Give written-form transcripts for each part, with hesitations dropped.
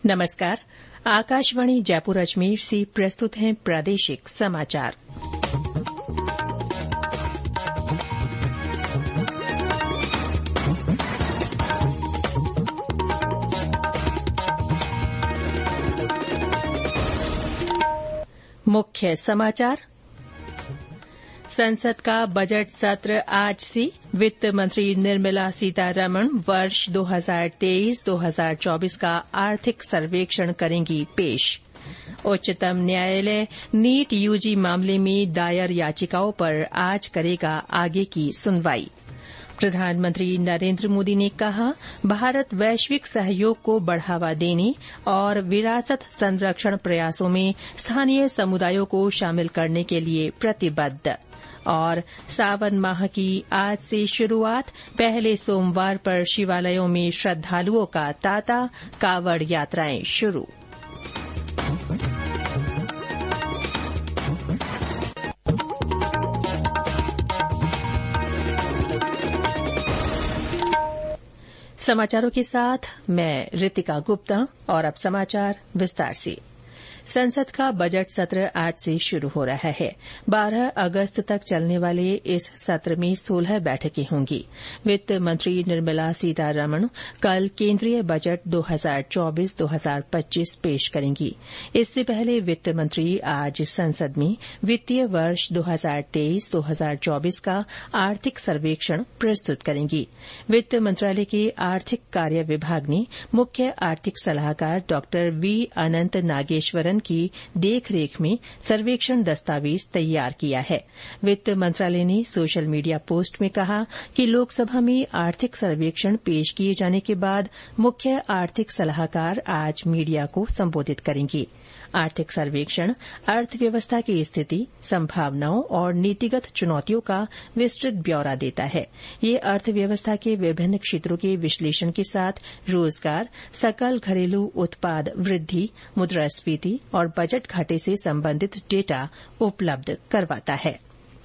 नमस्कार। आकाशवाणी जयपुर अजमेर से प्रस्तुत हैं प्रादेशिक समाचार। मुख्य समाचार। संसद का बजट सत्र आज से। वित्त मंत्री निर्मला सीतारमण वर्ष 2023-2024 का आर्थिक सर्वेक्षण करेंगी पेश। उच्चतम न्यायालय नीट यूजी मामले में दायर याचिकाओं पर आज करेगा आगे की सुनवाई। प्रधानमंत्री नरेंद्र मोदी ने कहा, भारत वैश्विक सहयोग को बढ़ावा देने और विरासत संरक्षण प्रयासों में स्थानीय समुदायों को शामिल करने के लिए प्रतिबद्ध। और सावन माह की आज से शुरुआत। पहले सोमवार पर शिवालयों में श्रद्धालुओं का तांता, कावड़ यात्राएं शुरू। समाचारों के साथ मैं रितिका गुप्ता। और अब समाचार विस्तार से। संसद का बजट सत्र आज से शुरू हो रहा है। 12 अगस्त तक चलने वाले इस सत्र में 16 बैठकें होंगी। वित्त मंत्री निर्मला सीतारमण कल केंद्रीय बजट 2024-2025 पेश करेंगी। इससे पहले वित्त मंत्री आज संसद में वित्तीय वर्ष 2023-2024 का आर्थिक सर्वेक्षण प्रस्तुत करेंगी। वित्त मंत्रालय के आर्थिक कार्य विभाग ने मुख्य आर्थिक सलाहकार डॉ वी अनंत नागेश्वरन की देखरेख में सर्वेक्षण दस्तावेज तैयार किया है। वित्त मंत्रालय ने सोशल मीडिया पोस्ट में कहा कि लोकसभा में आर्थिक सर्वेक्षण पेश किए जाने के बाद मुख्य आर्थिक सलाहकार आज मीडिया को संबोधित करेंगी। आर्थिक सर्वेक्षण अर्थव्यवस्था की स्थिति, संभावनाओं और नीतिगत चुनौतियों का विस्तृत ब्यौरा देता है। ये अर्थव्यवस्था के विभिन्न क्षेत्रों के विश्लेषण के साथ रोजगार, सकल घरेलू उत्पाद वृद्धि, मुद्रास्फीति और बजट घाटे से संबंधित डेटा उपलब्ध करवाता है।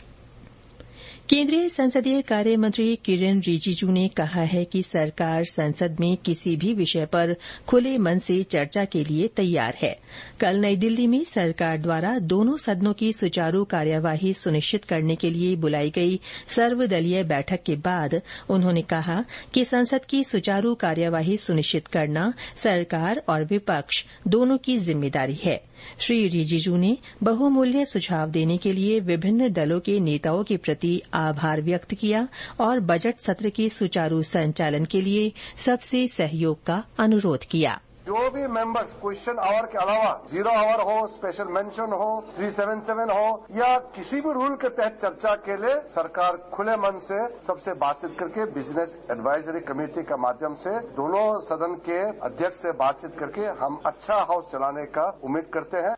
केंद्रीय संसदीय कार्य मंत्री किरेन रिजिजू ने कहा है कि सरकार संसद में किसी भी विषय पर खुले मन से चर्चा के लिए तैयार है। कल नई दिल्ली में सरकार द्वारा दोनों सदनों की सुचारू कार्यवाही सुनिश्चित करने के लिए बुलाई गई सर्वदलीय बैठक के बाद उन्होंने कहा कि संसद की सुचारू कार्यवाही सुनिश्चित करना सरकार और विपक्ष दोनों की जिम्मेदारी है। श्री रिजिजू ने बहुमूल्य सुझाव देने के लिए विभिन्न दलों के नेताओं के प्रति आभार व्यक्त किया और बजट सत्र के सुचारू संचालन के लिए सबसे सहयोग का अनुरोध किया। जो भी मेंबर्स क्वेश्चन आवर के अलावा 0 आवर हो, स्पेशल मेंशन हो, 377 हो या किसी भी रूल के तहत चर्चा के लिए सरकार खुले मन से सबसे बातचीत करके बिजनेस एडवाइजरी कमेटी के माध्यम से दोनों सदन के अध्यक्ष से बातचीत करके हम अच्छा हाउस चलाने का उम्मीद करते हैं।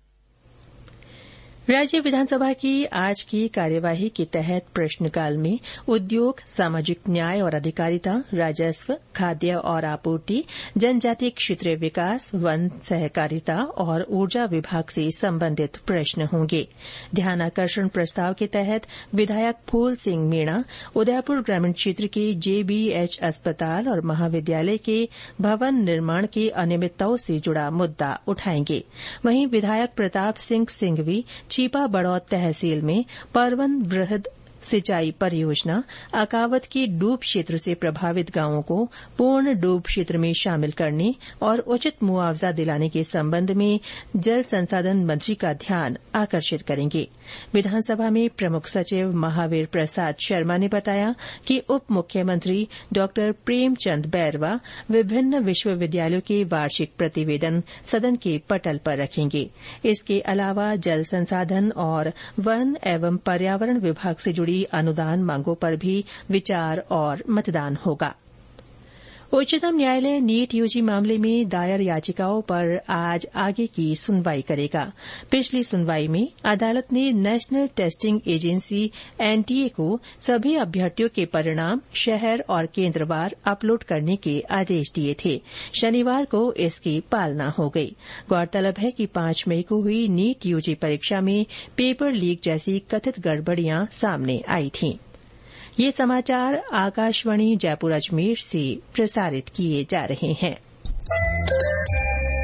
राज्य विधानसभा की आज की कार्यवाही के तहत प्रश्नकाल में उद्योग, सामाजिक न्याय और अधिकारिता, राजस्व, खाद्य और आपूर्ति, जनजातीय क्षेत्रीय विकास, वन सहकारिता और ऊर्जा विभाग से संबंधित प्रश्न होंगे। ध्यानाकर्षण प्रस्ताव के तहत विधायक फूल सिंह मीणा उदयपुर ग्रामीण क्षेत्र के जेबीएच अस्पताल और महाविद्यालय के भवन निर्माण की अनियमितताओं से जुड़ा मुद्दा उठाएंगे। वहीं विधायक प्रताप सिंह सिंघवी छिपा बड़ौत तहसील में परवन वृहद सिंचाई परियोजना, अकावत की डूब क्षेत्र से प्रभावित गांवों को पूर्ण डूब क्षेत्र में शामिल करने और उचित मुआवजा दिलाने के संबंध में जल संसाधन मंत्री का ध्यान आकर्षित करेंगे। विधानसभा में प्रमुख सचिव महावीर प्रसाद शर्मा ने बताया कि उप मुख्यमंत्री डॉ प्रेमचंद बैरवा विभिन्न विश्वविद्यालयों के वार्षिक प्रतिवेदन सदन के पटल पर रखेंगे। इसके अलावा जल संसाधन और वन एवं पर्यावरण विभाग से जुड़ी अनुदान मांगों पर भी विचार और मतदान होगा। उच्चतम न्यायालय नीट यूजी मामले में दायर याचिकाओं पर आज आगे की सुनवाई करेगा। पिछली सुनवाई में अदालत ने नेशनल टेस्टिंग एजेंसी एनटीए को सभी अभ्यर्थियों के परिणाम शहर और केन्द्रवार अपलोड करने के आदेश दिए थे। शनिवार को इसकी पालना हो गई। गौरतलब है कि 5 मई को हुई नीट यूजी परीक्षा में पेपर लीक जैसी कथित गड़बड़ियां सामने आई थीं। ये समाचार आकाशवाणी जयपुर अजमेर से प्रसारित किए जा रहे हैं।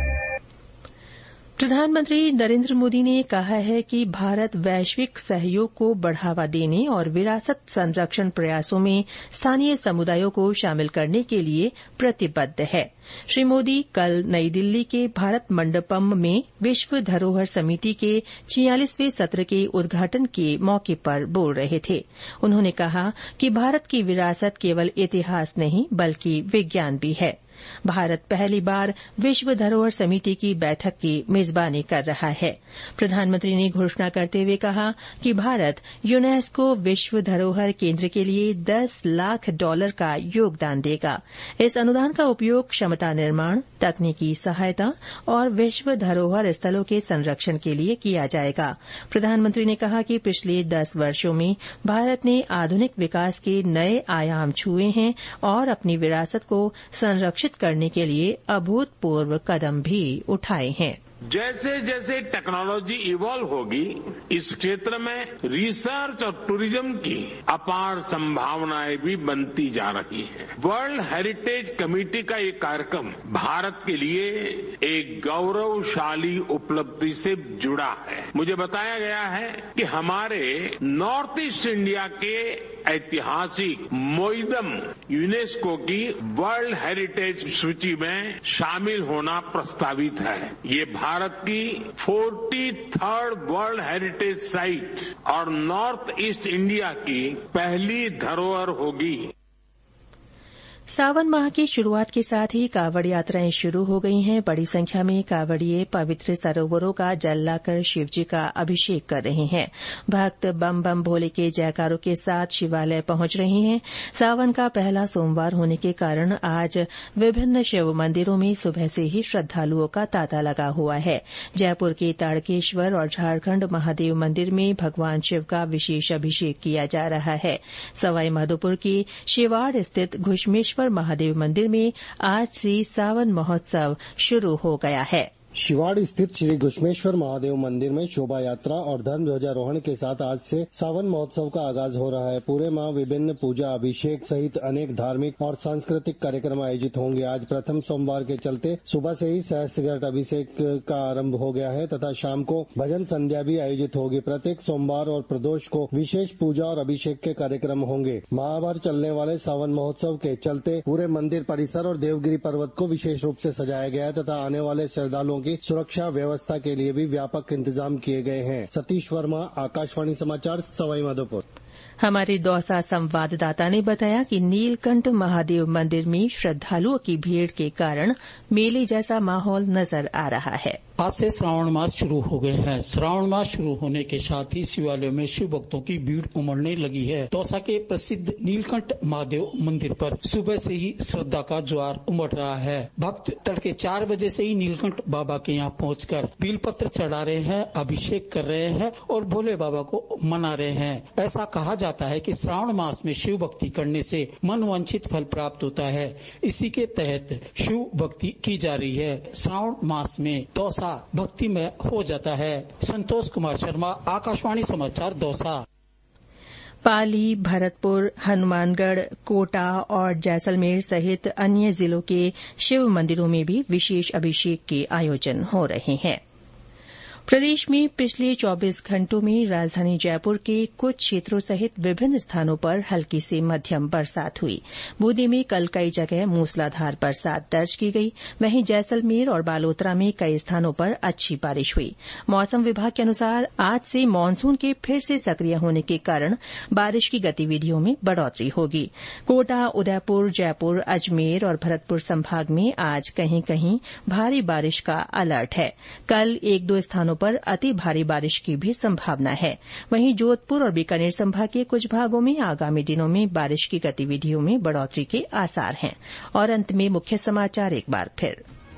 प्रधानमंत्री नरेंद्र मोदी ने कहा है कि भारत वैश्विक सहयोग को बढ़ावा देने और विरासत संरक्षण प्रयासों में स्थानीय समुदायों को शामिल करने के लिए प्रतिबद्ध है। श्री मोदी कल नई दिल्ली के भारत मंडपम में विश्व धरोहर समिति के 46वें सत्र के उद्घाटन के मौके पर बोल रहे थे। उन्होंने कहा कि भारत की विरासत केवल इतिहास नहीं बल्कि विज्ञान भी है। भारत पहली बार विश्व धरोहर समिति की बैठक की मेजबानी कर रहा है। प्रधानमंत्री ने घोषणा करते हुए कहा कि भारत यूनेस्को विश्व धरोहर केंद्र के लिए $10 लाख का योगदान देगा। इस अनुदान का उपयोग क्षमता निर्माण, तकनीकी सहायता और विश्व धरोहर स्थलों के संरक्षण के लिए किया जाएगा। प्रधानमंत्री ने कहा कि पिछले 10 वर्षों में भारत ने आधुनिक विकास के नए आयाम छुए हैं और अपनी विरासत को संरक्षित करने के लिए अभूतपूर्व कदम भी उठाए हैं। जैसे जैसे टेक्नोलॉजी इवॉल्व होगी, इस क्षेत्र में रिसर्च और टूरिज्म की अपार संभावनाएं भी बनती जा रही हैं। वर्ल्ड हेरिटेज कमेटी का ये कार्यक्रम भारत के लिए एक गौरवशाली उपलब्धि से जुड़ा है। मुझे बताया गया है कि हमारे नॉर्थ ईस्ट इंडिया के ऐतिहासिक मोइदम यूनेस्को की वर्ल्ड हेरिटेज सूची में शामिल होना प्रस्तावित है। ये भारत की 43rd वर्ल्ड हेरिटेज साइट और नॉर्थ ईस्ट इंडिया की पहली धरोहर होगी। सावन माह की शुरुआत के साथ ही कावड़ यात्राएं शुरू हो गई हैं। बड़ी संख्या में कावड़िये पवित्र सरोवरों का जल लाकर शिवजी का अभिषेक कर रहे हैं। भक्त बम बम भोले के जयकारों के साथ शिवालय पहुंच रहे हैं। सावन का पहला सोमवार होने के कारण आज विभिन्न शिव मंदिरों में सुबह से ही श्रद्धालुओं का तांता लगा हुआ है। जयपुर के ताड़केश्वर और झारखंड महादेव मंदिर में भगवान शिव का विशेष अभिषेक किया जा रहा है। सवाई माधोपुर के शिवाड़ स्थित घुश्मेश्वर महादेव मंदिर में आज से सावन महोत्सव शुरू हो गया है। शिवाड़ स्थित श्री घुश्मेश्वर महादेव मंदिर में शोभा यात्रा और धर्म ध्वजारोहण के साथ आज से सावन महोत्सव का आगाज हो रहा है। पूरे माह विभिन्न पूजा अभिषेक सहित अनेक धार्मिक और सांस्कृतिक कार्यक्रम आयोजित होंगे। आज प्रथम सोमवार के चलते सुबह से ही सहस्त्रघट अभिषेक का आरंभ हो गया है तथा शाम को भजन संध्या भी आयोजित होगी। प्रत्येक सोमवार और प्रदोष को विशेष पूजा और अभिषेक के कार्यक्रम होंगे। माह भर चलने वाले सावन महोत्सव के चलते पूरे मंदिर परिसर और देवगिरी पर्वत को विशेष रूप से सजाया गया है तथा आने वाले श्रद्धालुओं की सुरक्षा व्यवस्था के लिए भी व्यापक इंतजाम किए गए हैं। सतीश वर्मा, आकाशवाणी समाचार, सवाई माधोपुर। हमारे दौसा संवाददाता ने बताया कि नीलकंठ महादेव मंदिर में श्रद्धालुओं की भीड़ के कारण मेले जैसा माहौल नजर आ रहा है। आज से श्रावण मास शुरू हो गए हैं। श्रावण मास शुरू होने के साथ ही शिवालयों में शिव भक्तों की भीड़ उमड़ने लगी है। दौसा के प्रसिद्ध नीलकंठ महादेव मंदिर पर सुबह से ही श्रद्धा का ज्वार उमड़ रहा है। भक्त तड़के 4 बजे से ही नीलकंठ बाबा के यहाँ पहुंचकर बेलपत्र चढ़ा रहे हैं, अभिषेक कर रहे हैं और भोले बाबा को मना रहे हैं। ऐसा कहा जाता है कि श्रावण मास में शिव भक्ति करने से मनवांछित फल प्राप्त होता है। इसी के तहत शिव भक्ति की जा रही है। श्रावण मास में दौसा भक्ति में हो जाता है। संतोष कुमार शर्मा, आकाशवाणी समाचार, दौसा। पाली, भरतपुर, हनुमानगढ़, कोटा और जैसलमेर सहित अन्य जिलों के शिव मंदिरों में भी विशेष अभिषेक के आयोजन हो रहे हैं। प्रदेश में पिछले 24 घंटों में राजधानी जयपुर के कुछ क्षेत्रों सहित विभिन्न स्थानों पर हल्की से मध्यम बरसात हुई। बूंदी में कल कई जगह मूसलाधार बरसात दर्ज की गई। वहीं जैसलमेर और बालोतरा में कई स्थानों पर अच्छी बारिश हुई। मौसम विभाग के अनुसार आज से मानसून के फिर से सक्रिय होने के कारण बारिश की गतिविधियों में बढ़ोतरी होगी। कोटा, उदयपुर, जयपुर, अजमेर और भरतपुर संभाग में आज कहीं कहीं भारी बारिश का अलर्ट है। कल 1-2 स्थानों पर अति भारी बारिश की भी संभावना है। वहीं जोधपुर और बीकानेर संभाग के कुछ भागों में आगामी दिनों में बारिश की गतिविधियों में बढ़ोतरी के आसार हैं। और अंत में मुख्य समाचार एक बार फिर।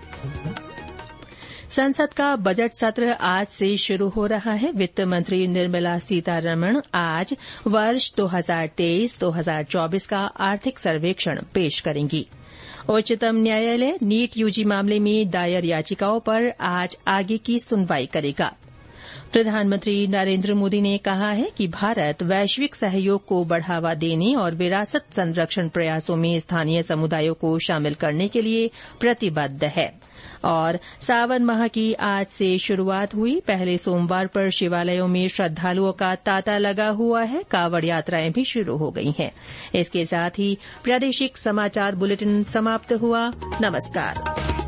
संसद का बजट सत्र आज से शुरू हो रहा है। वित्त मंत्री निर्मला सीतारमण आज वर्ष 2023-2024 का आर्थिक सर्वेक्षण पेश करेंगी। उच्चतम न्यायालय नीट यूजी मामले में दायर याचिकाओं पर आज आगे की सुनवाई करेगा। प्रधानमंत्री नरेंद्र मोदी ने कहा है कि भारत वैश्विक सहयोग को बढ़ावा देने और विरासत संरक्षण प्रयासों में स्थानीय समुदायों को शामिल करने के लिए प्रतिबद्ध है। और सावन माह की आज से शुरुआत हुई। पहले सोमवार पर शिवालयों में श्रद्धालुओं का तांता लगा हुआ है। कावड़ यात्राएं भी शुरू हो गई हैं। इसके साथ ही प्रादेशिक समाचार बुलेटिन समाप्त हुआ। नमस्कार।